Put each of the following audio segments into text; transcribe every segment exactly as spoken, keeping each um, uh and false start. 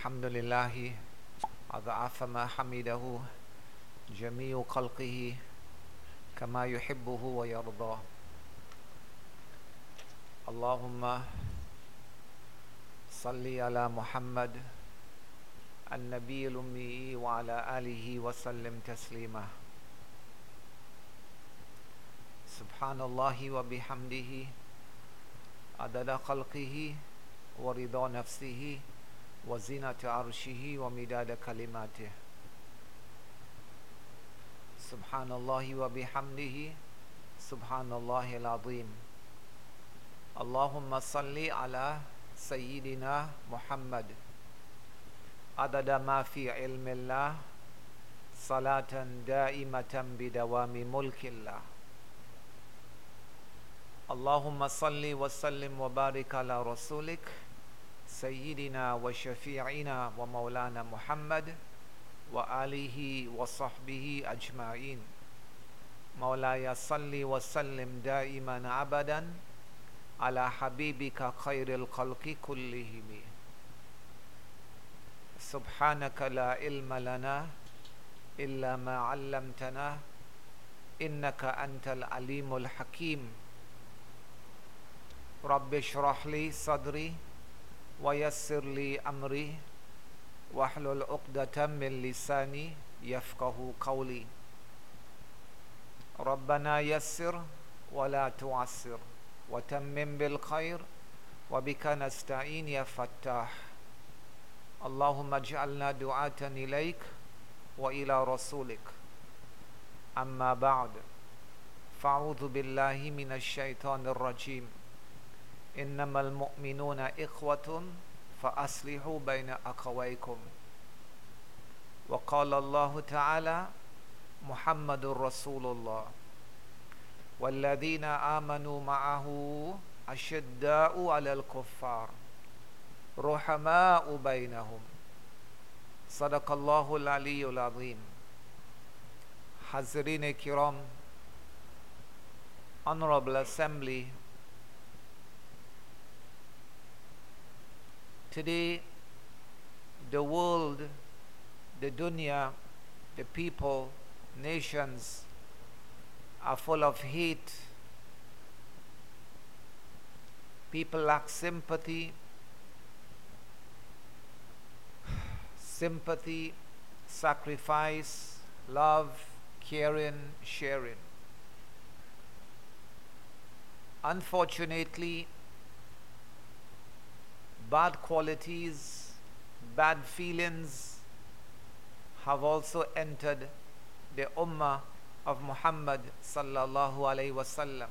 الحمد لله أضعف ما حمده جميع خلقه كما يحبه ويرضى. اللهم صل على محمد النبي الأمي وعلى آله وسلم تسليما. سبحان الله وبحمده عدد خلقه ورضا نفسه وزنة عرشه ومداد كلماته. سبحان الله وبحمده سبحان الله العظيم. اللهم صل على سيدنا محمد عدد ما في علم الله صلاة دائمة بدوام ملك الله. اللهم صل وسلم وبارك على رسولك سيدنا وشفيعنا ومولانا محمد وآله وصحبه أجمعين. مولاي صل وسلم دائما أبدا على حبيبك خير الخلق كلهم. سبحانك لا علم لنا إلا ما علمتنا إنك أنت العليم الحكيم. رب اشرح لي صدري ويسر لي أمري واحلل عقدة من لساني يفقه قولي. ربنا يسر ولا تعسر وتمم بالخير وبك نستعين يا فتاح. اللهم اجعلنا دعاة إليك وإلى رسولك. أما بعد فأعوذ بالله من الشيطان الرجيم. إنما المؤمنون إخوة فأصلحوا بين أخويكم. وقال الله تعالى محمد رسول الله والذين آمنوا معه أشداء على الكفار رحماء بينهم. صدق الله العلي العظيم. حاضرین کرام, Honorable Assembly, today the world, the dunya, the people, nations are full of hate. People lack sympathy, sympathy, sacrifice, love, caring, sharing. Unfortunately, bad qualities, bad feelings have also entered the ummah of Muhammad sallallahu alaihi wasallam.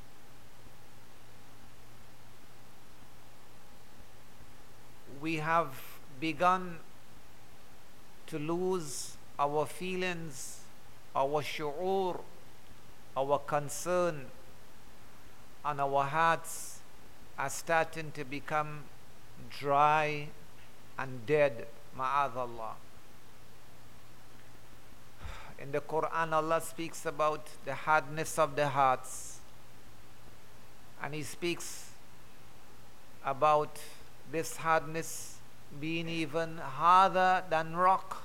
We have begun to lose our feelings, our shu'ur, our concern, and our hearts are starting to become dry and dead, ma'adallah. In the Quran, Allah speaks about the hardness of the hearts, and He speaks about this hardness being even harder than rock.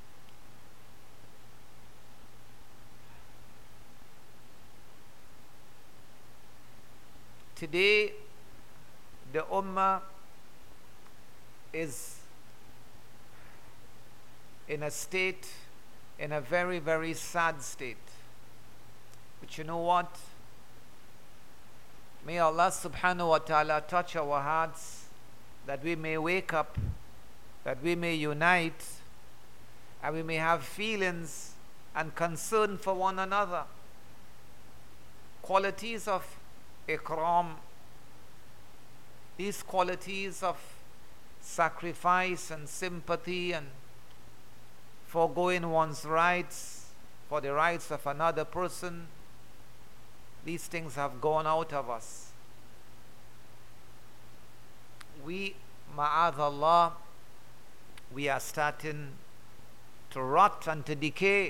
Today, the ummah is in a state, in a very, very sad state. But you know what? May Allah subhanahu wa ta'ala touch our hearts, that we may wake up, that we may unite, and we may have feelings and concern for one another. Qualities of ikram, these qualities of sacrifice and sympathy and foregoing one's rights for the rights of another person, these things have gone out of us. We, ma'adallah, we are starting to rot and to decay.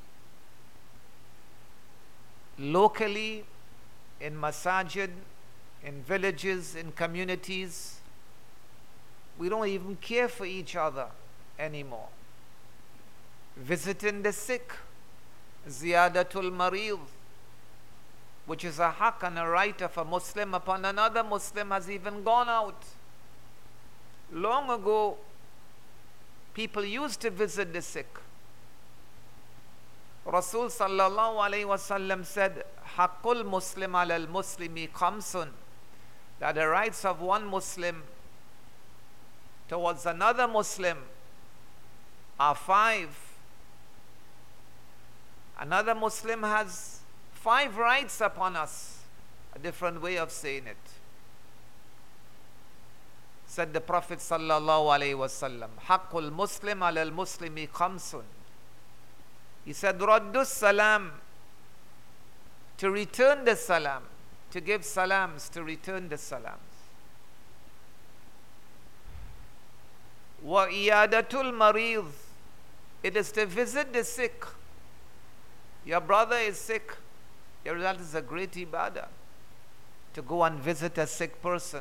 Locally, in masajid, in villages, in communities, we don't even care for each other anymore. Visiting the sick, ziyadatul marid, which is a haq and a right of a Muslim upon another Muslim, has even gone out. Long ago, people used to visit the sick. Rasul sallallahu alayhi wasallam said, Haqqul Muslim ala al-Muslimi khamsun, that the rights of one Muslim towards another Muslim are five. Another Muslim has five rights upon us. A different way of saying it. Said the Prophet sallallahu alaihi wasallam, Haqqul Muslim ala al-Muslimi khamsun. He said, Raddus salam, to return the salam, to give salams, to return the salams. Wa iyadatul marid, it is to visit the sick. Your brother is sick. Your result is a great ibadah, to go and visit a sick person.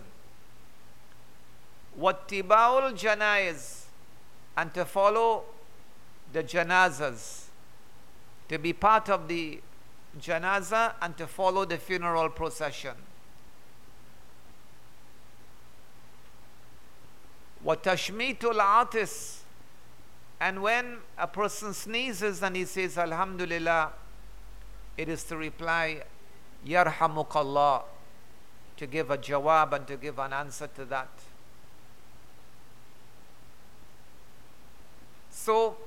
Wattiba'ul janaiz, and to follow the janazas, to be part of the janaza and to follow the funeral procession. Watashmitul atis, and when a person sneezes and he says Alhamdulillah, it is to reply Yarhamukallah, to give a jawab and to give an answer to that. So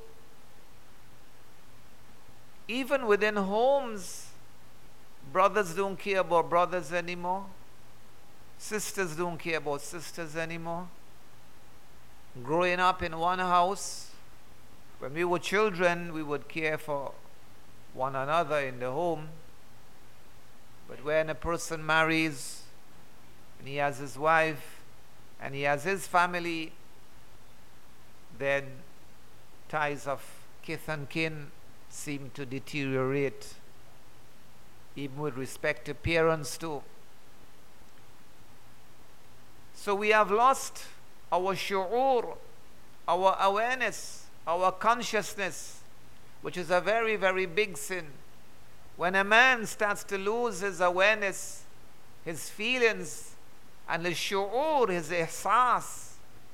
even within homes, brothers don't care about brothers anymore. Sisters don't care about sisters anymore. Growing up in one house, when we were children, we would care for one another in the home. But when a person marries, and he has his wife, and he has his family, then ties of kith and kin seem to deteriorate, even with respect to parents too. So we have lost our shu'ur, our awareness, our consciousness, which is a very, very big sin. When a man starts to lose his awareness, his feelings, and his shu'ur, his ihsas,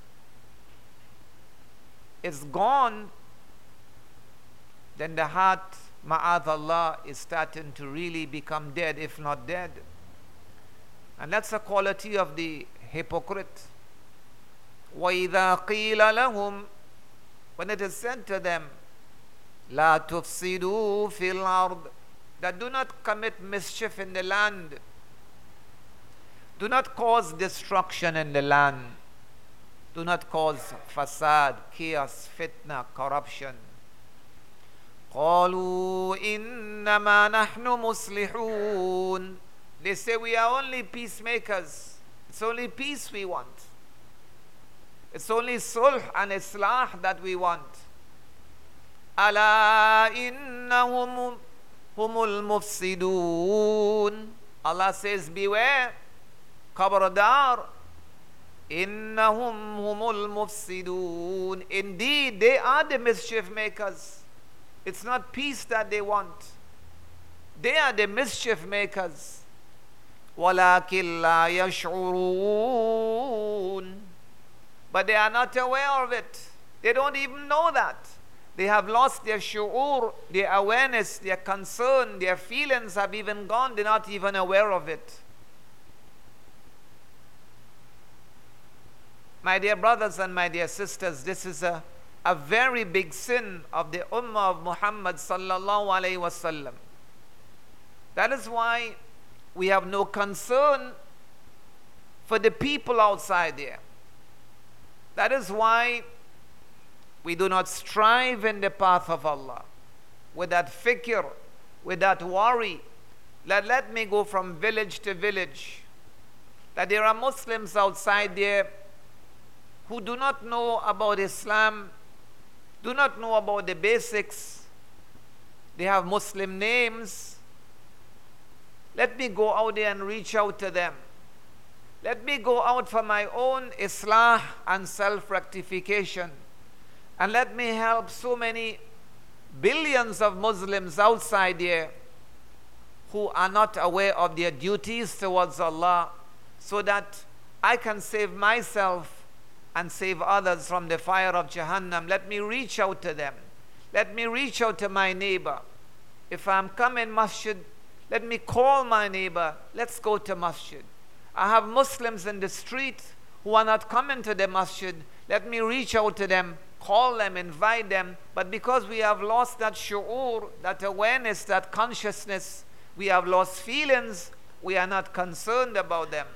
is gone, then the heart, ma'adallah, is starting to really become dead, if not dead. And that's a quality of the hypocrite. وَإِذَا قِيلَ لَهُمْ, when it is said to them, لَا تُفْسِدُوا فِي الْأَرْضِ, that do not commit mischief in the land, do not cause destruction in the land, do not cause fasad, chaos, fitna, corruption. قَالُوا إِنَّمَا نَحْنُ مُصْلِحُونَ, they say we are only peacemakers. It's only peace we want. It's only sulh and islah that we want. أَلَا إِنَّهُمْ هُمُ الْمُفْسِدُونَ, Allah says, beware, Khabardar, إِنَّهُمْ هُمُ الْمُفْسِدُونَ, indeed they are the mischief makers. It's not peace that they want. They are the mischief makers. وَلَكِنْ لَا يَشْعُرُونَ, but they are not aware of it. They don't even know that. They have lost their shu'ur, their awareness, their concern, their feelings have even gone. They're not even aware of it. My dear brothers and my dear sisters, this is a a very big sin of the ummah of Muhammad sallallahu alayhi wasallam. That is why we have no concern for the people outside there. That is why we do not strive in the path of Allah with that fikr, with that worry. Let, let me go from village to village. That there are Muslims outside there who do not know about Islam, do not know about the basics. They have Muslim names. Let me go out there and reach out to them. Let me go out for my own islah and self-rectification. And let me help so many billions of Muslims outside here who are not aware of their duties towards Allah, so that I can save myself and save others from the fire of Jahannam. Let me reach out to them. Let me reach out to my neighbor. If I'm coming masjid, let me call my neighbor. Let's go to masjid. I have Muslims in the street who are not coming to the masjid. Let me reach out to them, call them, invite them. But because we have lost that shu'ur, that awareness, that consciousness, we have lost feelings, we are not concerned about them.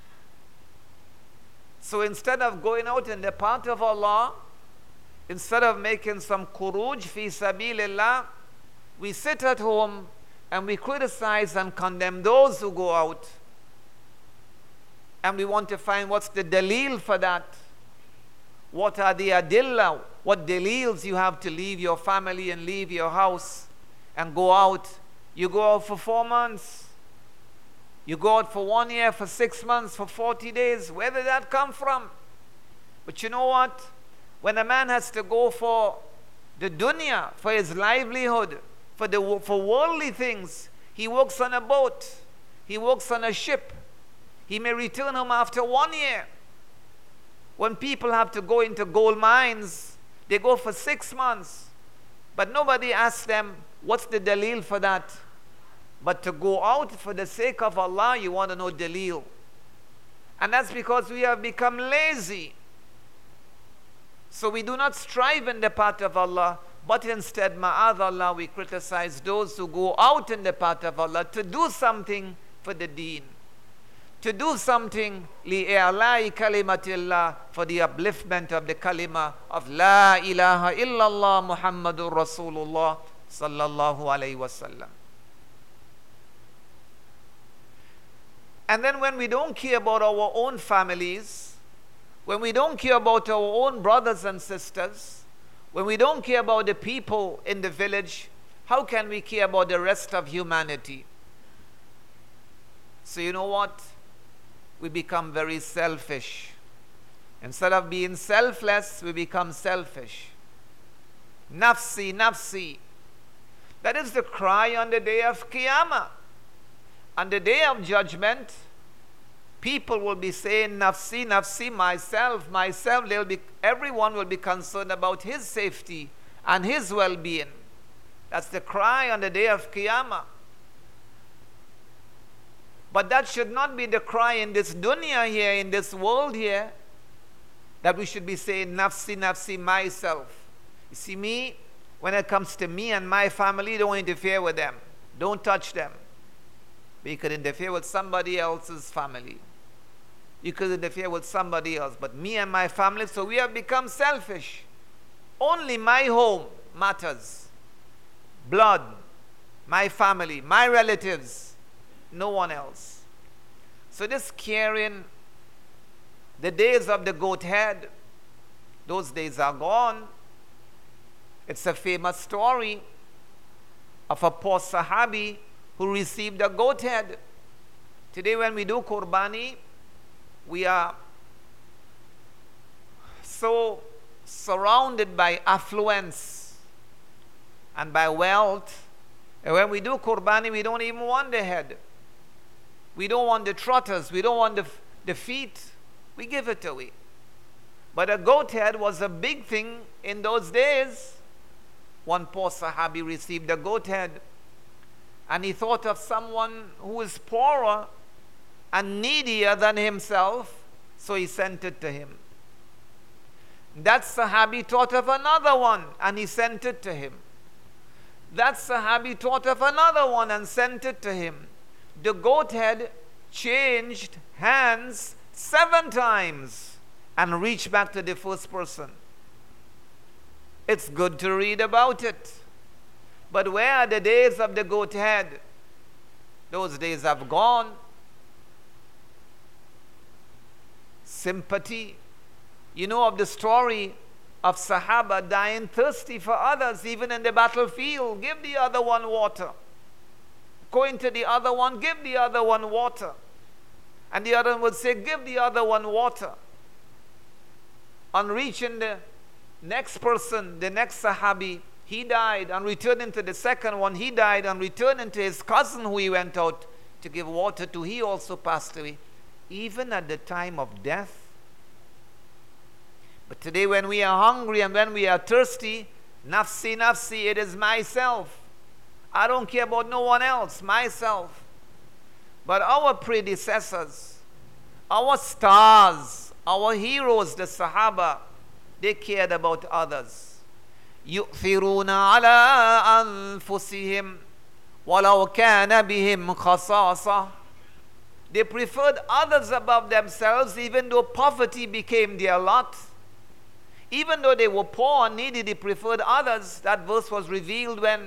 So instead of going out in the path of Allah, instead of making some khuruj fi sabilillah, we sit at home and we criticize and condemn those who go out. And we want to find what's the dalil for that. What are the adillah? What dalils you have to leave your family and leave your house and go out? You go out for four months. You go out for one year, for six months, for forty days. Where did that come from? But you know what? When a man has to go for the dunya, for his livelihood, for, the, for worldly things, he works on a boat. He works on a ship. He may return home after one year. When people have to go into gold mines, they go for six months. But nobody asks them, what's the dalil for that? But to go out for the sake of Allah, you want to know dalil. And that's because we have become lazy. So we do not strive in the path of Allah, but instead, ma'adh Allah, we criticize those who go out in the path of Allah to do something for the deen. To do something li'a'la'i kalimatillah, for the upliftment of the kalima of La ilaha illallah Muhammadur Rasulullah sallallahu alayhi wasallam. And then when we don't care about our own families, when we don't care about our own brothers and sisters, when we don't care about the people in the village, how can we care about the rest of humanity? So you know what? We become very selfish. Instead of being selfless, we become selfish. Nafsi, nafsi. That is the cry on the day of Qiyamah. On the day of judgment, people will be saying, nafsi, nafsi, myself, myself. They'll be, everyone will be concerned about his safety and his well-being. That's the cry on the day of Qiyamah. But that should not be the cry in this dunya here, in this world here, that we should be saying, nafsi, nafsi, myself. You see, me, when it comes to me and my family, don't interfere with them. Don't touch them. But you could interfere with somebody else's family. You could interfere with somebody else. But me and my family, so we have become selfish. Only my home matters. Blood, my family, my relatives. No one else. So this carrying the days of the goat head, those days are gone. It's a famous story of a poor Sahabi who received a goat head. Today when we do Qurbani, we are so surrounded by affluence and by wealth. And when we do Qurbani, we don't even want the head. We don't want the trotters. We don't want the, the feet. We give it away. But a goat head was a big thing in those days. One poor Sahabi received a goat head. And he thought of someone who is poorer and needier than himself. So he sent it to him. That Sahabi thought of another one and he sent it to him. That Sahabi thought of another one and sent it to him. The goat head changed hands seven times and reached back to the first person. It's good to read about it. But where are the days of the goat head? Those days have gone. Sympathy. You know of the story of Sahaba dying thirsty for others, even in the battlefield. Give the other one water. Going to the other one, give the other one water. And the other one would say, give the other one water. On reaching the next person, the next Sahabi, he died. On returning to the second one, he died. On returning to his cousin who he went out to give water to, he also passed away. Even at the time of death. But today when we are hungry and when we are thirsty, nafsi, nafsi, it is myself. I don't care about no one else, myself. But our predecessors, our stars, our heroes, the Sahaba, they cared about others. يُؤْثِرُونَ عَلَىٰ أَنفُسِهِمْ وَلَوْ كَانَ بِهِمْ خَصَاصَةٌ. They preferred others above themselves, even though poverty became their lot. Even though they were poor and needy, they preferred others. That verse was revealed when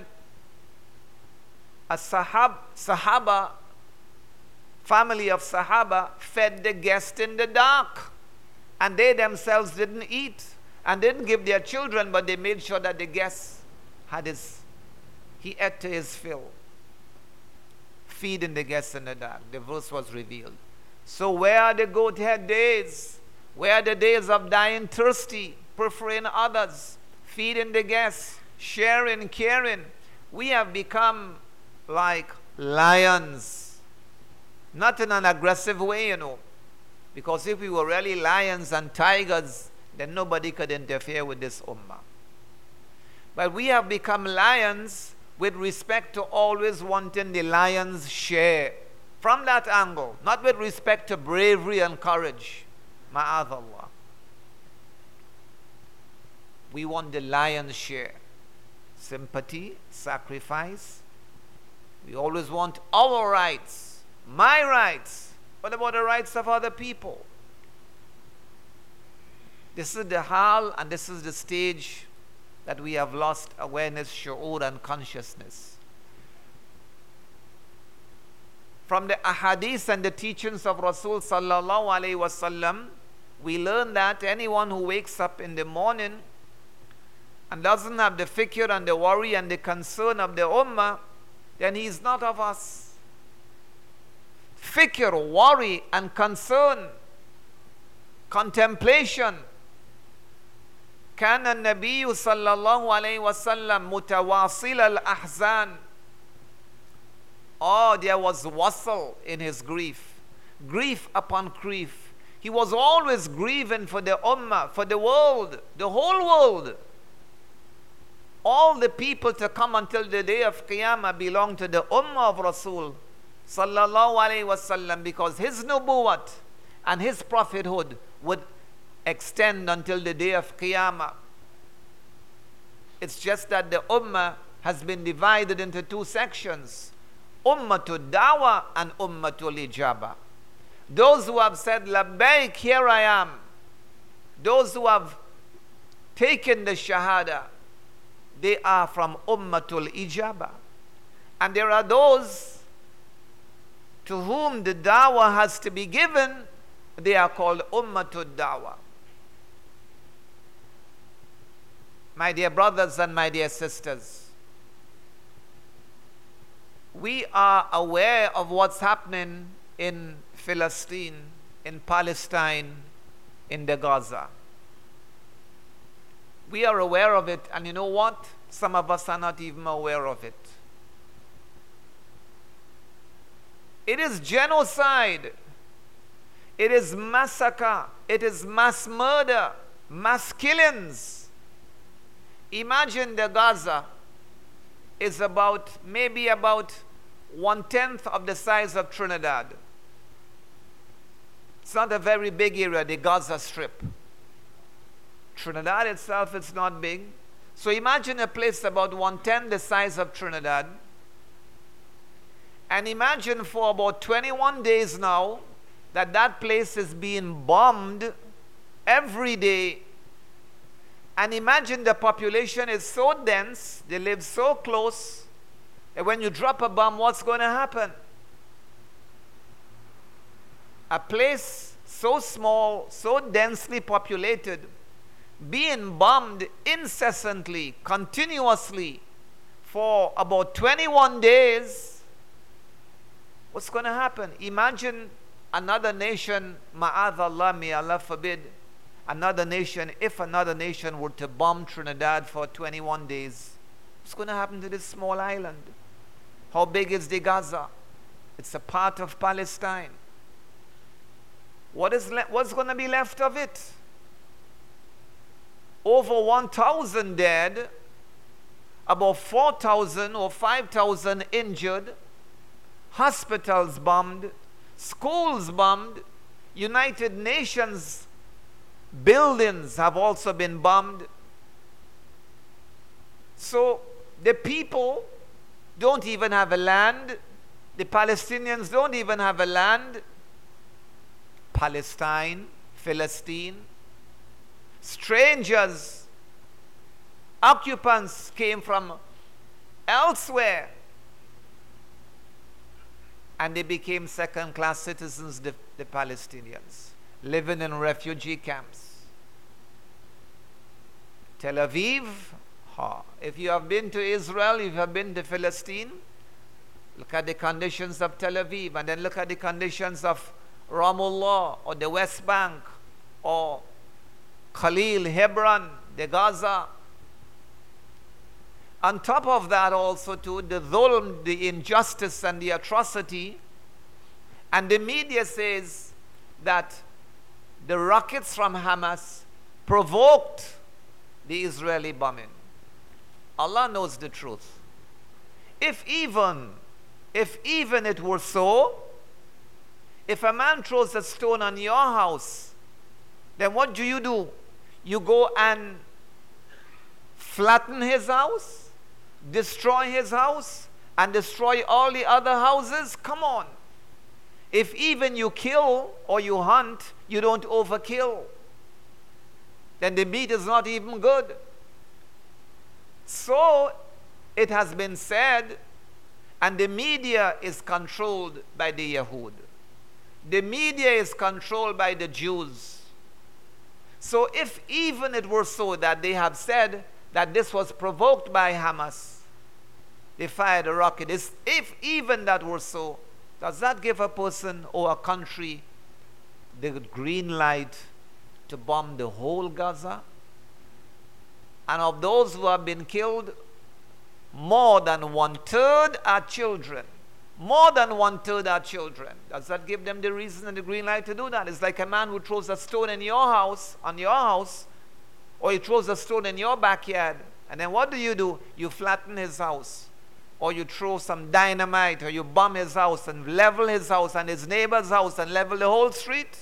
a sahab, Sahaba, family of Sahaba, fed the guest in the dark. And they themselves didn't eat and didn't give their children, but they made sure that the guest had his, he ate to his fill. Feeding the guests in the dark. The verse was revealed. So where are the goat head days? Where are the days of dying thirsty, preferring others, feeding the guests, sharing, caring? We have become like lions. Not in an aggressive way, you know. Because if we were really lions and tigers, then nobody could interfere with this ummah. But we have become lions with respect to always wanting the lion's share. From that angle, not with respect to bravery and courage. Ma'adallah. We want the lion's share. Sympathy, sacrifice. We always want our rights, my rights. What about the rights of other people? This is the hal and this is the stage that we have lost awareness, shu'ur and consciousness. From the ahadith and the teachings of Rasul sallallahu alayhi wasallam, we learn that anyone who wakes up in the morning and doesn't have the fikr and the worry and the concern of the ummah, then he is not of us. Fikr, worry and concern, contemplation. كان النبي صلى الله عليه وسلم متواصل الأحزان. Oh, there was wasl in his grief. Grief upon grief. He was always grieving for the ummah, for the world, the whole world. All the people to come until the day of Qiyamah belong to the ummah of Rasul sallallahu alayhi wasallam, because his nubuwat and his prophethood would extend until the day of Qiyamah. It's just that the ummah has been divided into two sections. Ummatul Dawah and Ummatul Ijabah. Those who have said, Labbaik, here I am. Those who have taken the Shahada, they are from Ummatul Ijabah. And there are those to whom the Dawah has to be given. They are called Ummatul Dawah. My dear brothers and my dear sisters, we are aware of what's happening in Palestine, in Palestine, in the Gaza. We are aware of it, and you know what? Some of us are not even aware of it. It is genocide. It is massacre. It is mass murder, mass killings. Imagine the Gaza is about, maybe about one-tenth of the size of Trinidad. It's not a very big area, the Gaza Strip. Trinidad itself is not big. So imagine a place about one-tenth the size of Trinidad. And imagine for about twenty-one days now that that place is being bombed every day. And imagine the population is so dense, they live so close, that when you drop a bomb, what's going to happen? A place so small, so densely populated, being bombed incessantly, continuously, for about twenty-one days, what's going to happen? Imagine another nation, ma'adallah, may Allah forbid, another nation, if another nation were to bomb Trinidad for twenty-one days, what's going to happen to this small island? How big is the Gaza? It's a part of Palestine. What is le- what's going to be left of it? Over one thousand dead, about four thousand or five thousand injured, hospitals bombed, schools bombed, United Nations buildings have also been bombed. So the people don't even have a land. The Palestinians don't even have a land. Palestine, Philistine, strangers, occupants came from elsewhere, and they became second-class citizens, the, the Palestinians, living in refugee camps. Tel Aviv, ha. If you have been to Israel, if you have been to Philistine, look at the conditions of Tel Aviv, and then look at the conditions of Ramallah, or the West Bank, or Khalil, Hebron, the Gaza. On top of that also too, the dhulm, the injustice and the atrocity. And the media says that the rockets from Hamas provoked the Israeli bombing. Allah knows the truth. If even, if even it were so, if a man throws a stone on your house, then what do you do? You go and flatten his house, destroy his house, and destroy all the other houses? Come on. If even you kill or you hunt, you don't overkill, then the meat is not even good. So it has been said, and the media is controlled by the Yahud. The media is controlled by the Jews. So if even it were so that they have said that this was provoked by Hamas, they fired a rocket, if even that were so, does that give a person or a country the green light to bomb the whole Gaza? And of those who have been killed, more than one-third are children. More than one-third are children. Does that give them the reason and the green light to do that? It's like a man who throws a stone in your house, on your house, or he throws a stone in your backyard. And then what do you do? You flatten his house. Or you throw some dynamite, or you bomb his house and level his house and his neighbor's house and level the whole street.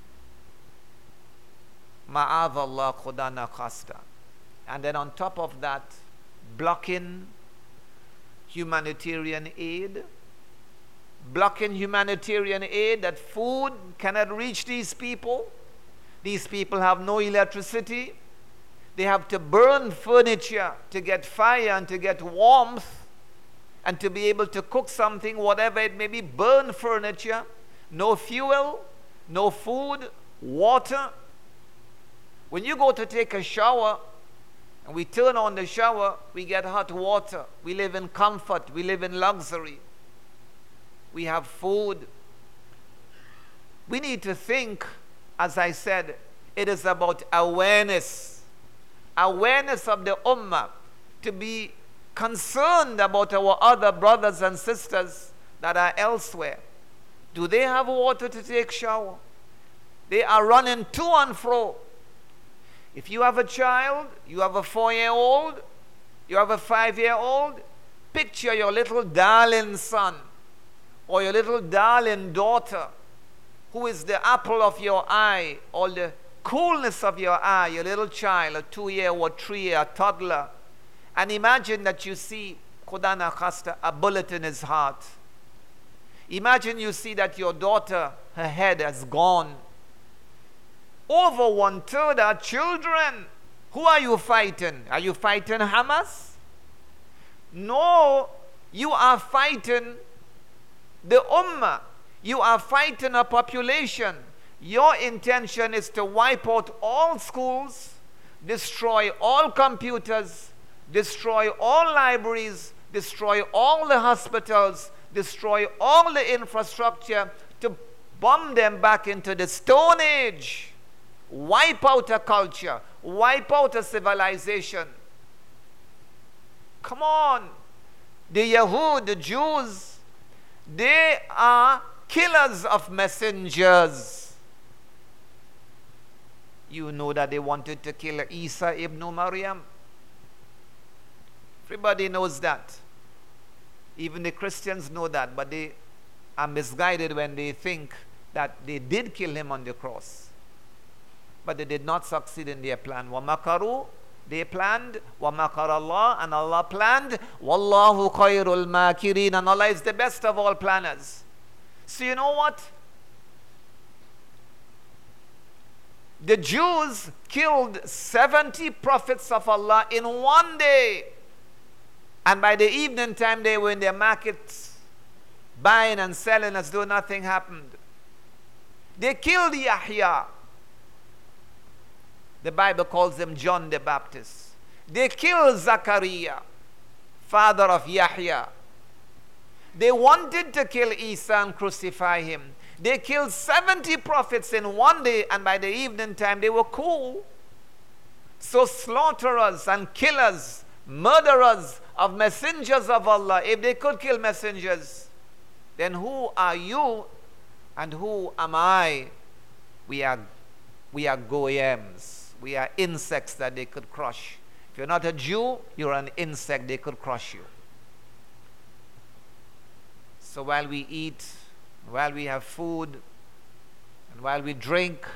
Ma'adallah khudana khasta. And then on top of that, blocking humanitarian aid. Blocking humanitarian aid, that food cannot reach these people. These people have no electricity. They have to burn furniture to get fire and to get warmth and to be able to cook something, whatever it may be. Burn furniture, no fuel, no food, water. When you go to take a shower and we turn on the shower, we get hot water. We live in comfort. We live in luxury. We have food. We need to think, as I said, it is about awareness. Awareness of the ummah, to be concerned about our other brothers and sisters that are elsewhere. Do they have water to take shower? They are running to and fro. If you have a child, you have a four-year-old, you have a five-year-old, picture your little darling son or your little darling daughter, who is the apple of your eye, or the coolness of your eye, your little child, a two-year or three-year, a toddler. And imagine that you see, khudana khasta, a bullet in his heart. Imagine you see that your daughter, her head has gone. Over one-third are children. Who are you fighting? Are you fighting Hamas? No, you are fighting the ummah. You are fighting a population. Your intention is to wipe out all schools, destroy all computers, destroy all libraries, destroy all the hospitals, destroy all the infrastructure, to bomb them back into the Stone Age, wipe out a culture, wipe out a civilization. Come on. The Yahud, the Jews, they are killers of messengers. You know that they wanted to kill Isa ibn Maryam. Everybody knows that. Even the Christians know that, but they are misguided when they think that they did kill him on the cross. But they did not succeed in their plan. وَمَكَرُوا, they planned. وَمَكَرَ اللَّهُ, and Allah planned. وَاللَّهُ خَيْرُ الْمَاكِرِينَ, and Allah is the best of all planners. So you know what? The Jews killed seventy prophets of Allah in one day. And by the evening time, they were in their markets buying and selling as though nothing happened. They killed Yahya. The Bible calls him John the Baptist. They killed Zachariah, father of Yahya. They wanted to kill Isa and crucify him. They killed seventy prophets in one day, and by the evening time, they were cool. So slaughterers and killers, murderers of messengers of Allah, if they could kill messengers, then who are you and who am I? We are, we are goyams. We are insects that they could crush. If you're not a Jew, you're an insect, they could crush you. So while we eat, while we have food, and while we drink,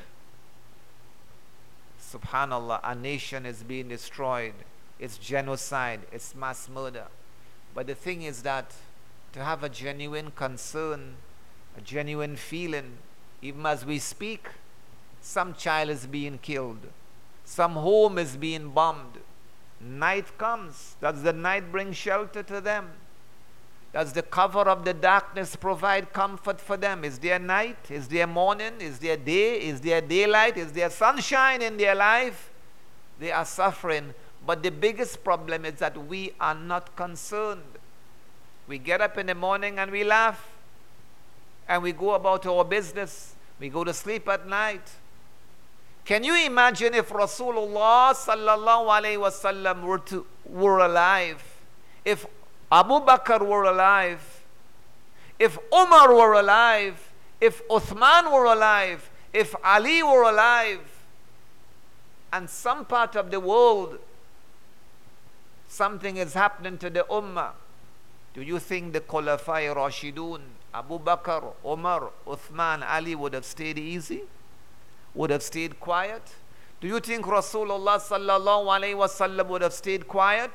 subhanallah, a nation is being destroyed. It's genocide, it's mass murder. But the thing is that to have a genuine concern, a genuine feeling, even as we speak, some child is being killed, some home is being bombed. Night comes. Does the night bring shelter to them? Does the cover of the darkness provide comfort for them? Is there night? Is there morning? Is there day? Is there daylight? Is there sunshine in their life? They are suffering. But the biggest problem is that we are not concerned. We get up in the morning and we laugh. And we go about our business. We go to sleep at night. Can you imagine if Rasulullah sallallahu alayhi wasallam were, to, were alive? If Abu Bakr were alive? If Umar were alive? If Uthman were alive? If Ali were alive? And some part of the world, something is happening to the Ummah. Do you think the Khulafai Rashidun, Abu Bakr, Umar, Uthman, Ali would have stayed easy? Would have stayed quiet? Do you think Rasulullah sallallahu alayhi wasallam would have stayed quiet?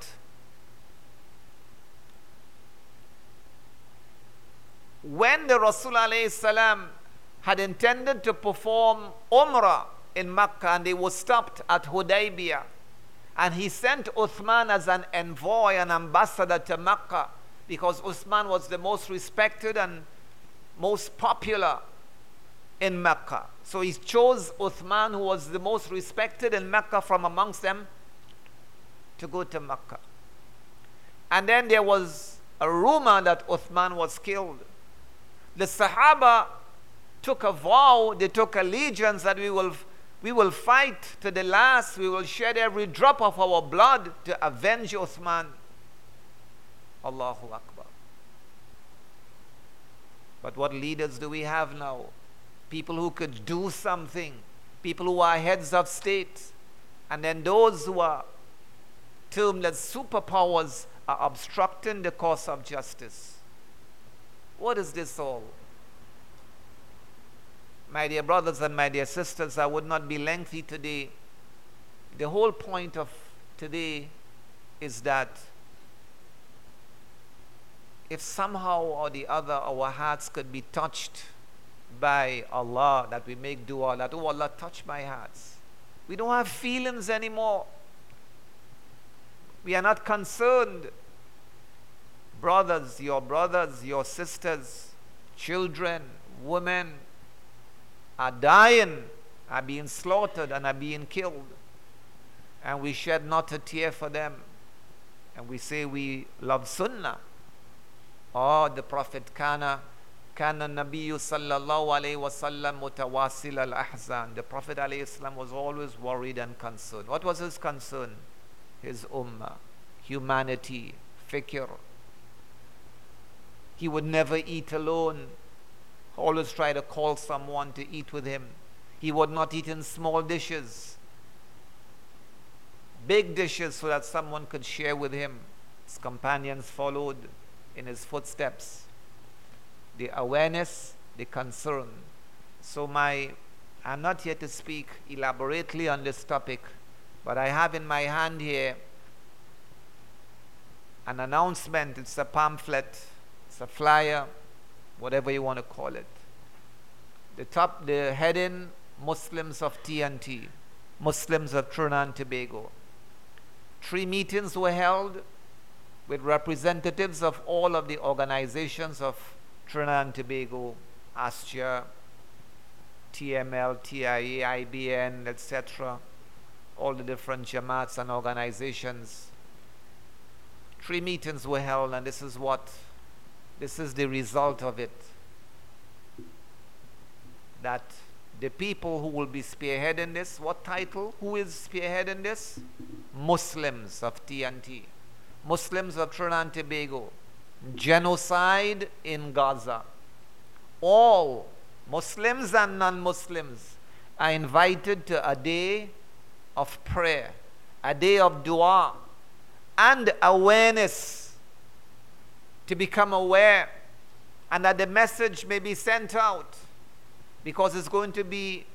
When the Rasul alayhi salam had intended to perform Umrah in Makkah and they were stopped at Hudaybiyah, and he sent Uthman as an envoy, an ambassador to Makkah, because Uthman was the most respected and most popular in Mecca. So he chose Uthman, who was the most respected in Mecca from amongst them, to go to Mecca. And then there was a rumor that Uthman was killed. The Sahaba took a vow, they took allegiance that we will, we will fight to the last, we will shed every drop of our blood to avenge Uthman. Allahu Akbar. But what leaders do we have now? People who could do something, people who are heads of state, and then those who are termed as superpowers are obstructing the course of justice. What is this all? My dear brothers and my dear sisters, I would not be lengthy today. The whole point of today is that if somehow or the other our hearts could be touched by Allah, that we make dua, that, oh Allah, touch my hearts. We don't have feelings anymore. We are not concerned. Brothers, your brothers, your sisters, children, women are dying, are being slaughtered and are being killed. And we shed not a tear for them. And we say we love Sunnah. Oh, the Prophet Kana كان النبي صلى الله عليه وسلم متواصل الأحزان. The Prophet ﷺ was always worried and concerned. What was his concern? His ummah, humanity, fikr. He would never eat alone. Always try to call someone to eat with him. He would not eat in small dishes. Big dishes so that someone could share with him. His companions followed in his footsteps. The awareness, the concern. So my, I'm not here to speak elaborately on this topic, but I have in my hand here an announcement. It's a pamphlet, it's a flyer, whatever you want to call it. The top, the heading, Muslims of T N T, Muslims of Trinidad and Tobago. Three meetings were held with representatives of all of the organizations of Trinidad and Tobago, ASTIA, T M L, T I A, I B N, et cetera, all the different jamaats and organizations. Three meetings were held, and this is what, this is the result of it. That the people who will be spearheading this, what title? Who is spearheading this? Muslims of T N T. Muslims of Trinidad and Tobago. Genocide in Gaza. All Muslims and non-Muslims are invited to a day of prayer, a day of dua, and awareness, to become aware, and that the message may be sent out, because it's going to be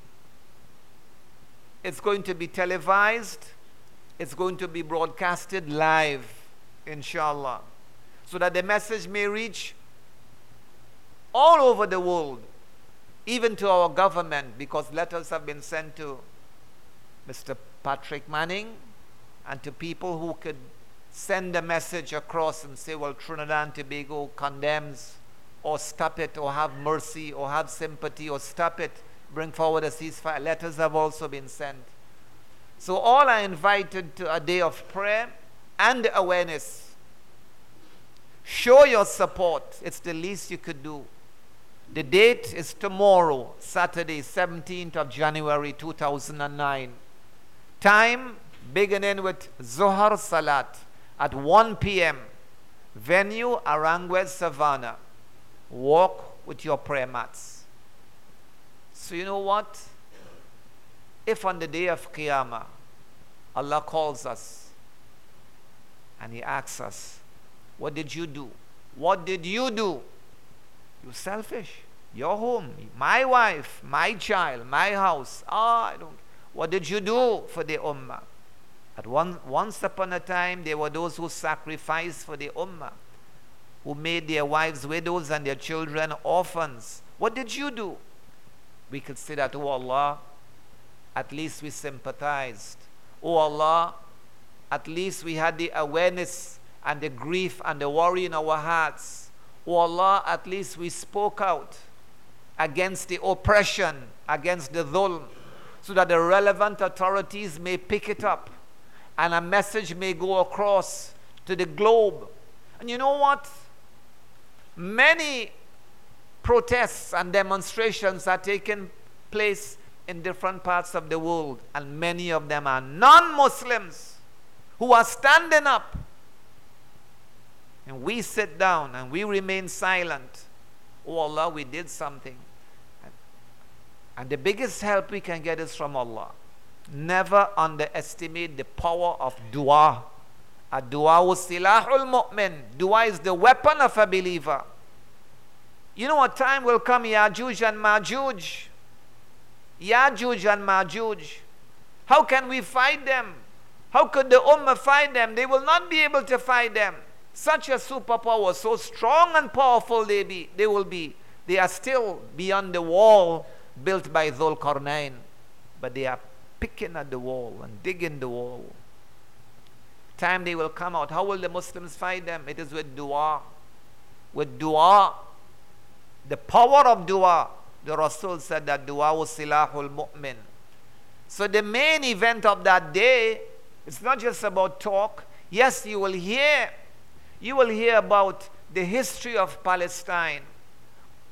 it's going to be televised, it's going to be broadcasted live, inshallah, so that the message may reach all over the world, even to our government, because letters have been sent to Mister Patrick Manning and to people who could send a message across and say, well, Trinidad and Tobago condemns, or stop it, or have mercy, or have sympathy, or stop it, bring forward a ceasefire. Letters have also been sent. So all are invited to a day of prayer and awareness. Show your support. It's the least you could do. The date is tomorrow, Saturday, seventeenth of January two thousand nine. Time beginning with Zohar Salat at one p m Venue, Aranguez Savannah. Walk with your prayer mats. So you know what? If on the day of Qiyamah, Allah calls us and He asks us, what did you do? What did you do? You're selfish. Your home, my wife, my child, my house. Ah, I don't. What did you do for the ummah? At one, once upon a time, there were those who sacrificed for the ummah, who made their wives widows and their children orphans. What did you do? We could say that, oh Allah, at least we sympathized. Oh Allah, at least we had the awareness and the grief and the worry in our hearts. Oh Allah, at least we spoke out against the oppression, against the dhulm, so that the relevant authorities may pick it up and a message may go across to the globe. And you know what? Many protests and demonstrations are taking place in different parts of the world, and many of them are non-Muslims who are standing up. And we sit down and we remain silent. Oh Allah, we did something. And, and the biggest help we can get is from Allah. Never underestimate the power of dua. Ad-du'a silahul mu'min. Dua is the weapon of a believer. You know, a time will come, Ya'juj and Ma'juj. Ya'juj and Ma'juj. How can we fight them? How could the ummah fight them? They will not be able to fight them. Such a superpower, so strong and powerful they be, they will be. They are still beyond the wall built by Dhul Qarnayn, but they are picking at the wall and digging the wall. Time they will come out. How will the Muslims fight them? It is with dua. With dua. The power of dua. The Rasul said that dua was silahul mu'min. So the main event of that day, it's not just about talk. Yes, you will hear You will hear about the history of Palestine,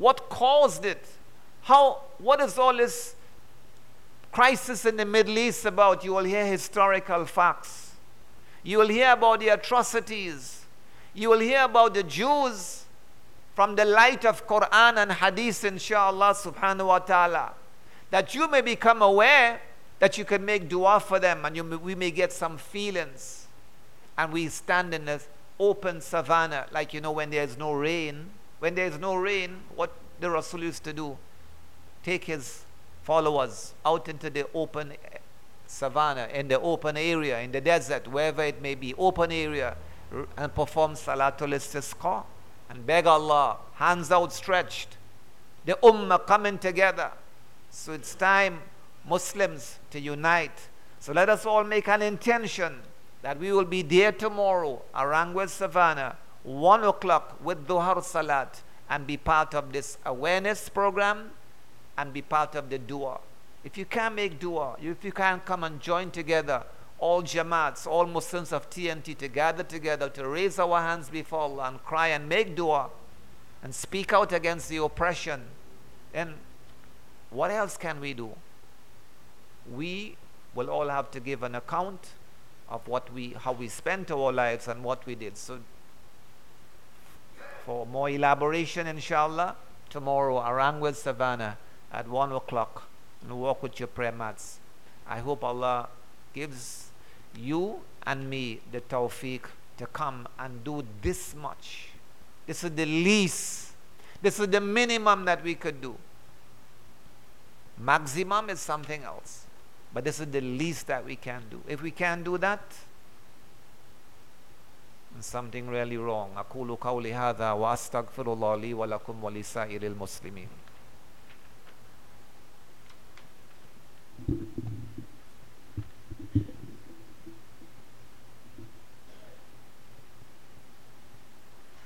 What caused it? How, what is all this crisis in the Middle East about? You will hear historical facts. You will hear about the atrocities. You will hear about the Jews from the light of Quran and Hadith, inshallah subhanahu wa ta'ala. That you may become aware that you can make dua for them, and you may, we may get some feelings. And we stand in this open savannah, like, you know, when there is no rain. When there is no rain, what the Rasul used to do, take his followers out into the open savannah, in the open area, in the desert, wherever it may be, open area, and perform Salatul Istisqa and beg Allah, hands outstretched, the Ummah coming together. So it's time, Muslims, to unite. So let us all make an intention that we will be there tomorrow, Arangwa Savannah, one o'clock with Duhar Salat, and be part of this awareness program and be part of the dua. If you can't make dua, if you can't come and join together, all Jamaats, all Muslims of T N T, to gather together to raise our hands before Allah and cry and make dua and speak out against the oppression, then what else can we do? We will all have to give an account of what we, how we spent our lives and what we did. So for more elaboration, inshallah, tomorrow, Arangwa Savannah at one o'clock, and walk with your prayer mats. I hope Allah gives you and me the tawfiq to come and do this much. This is the least. This is the minimum that we could do. Maximum is something else. But this is the least that we can do. If we can't do that, then something really wrong. أقول قولي هذا وأستغفر الله لي ولكم ولسائر المسلمين.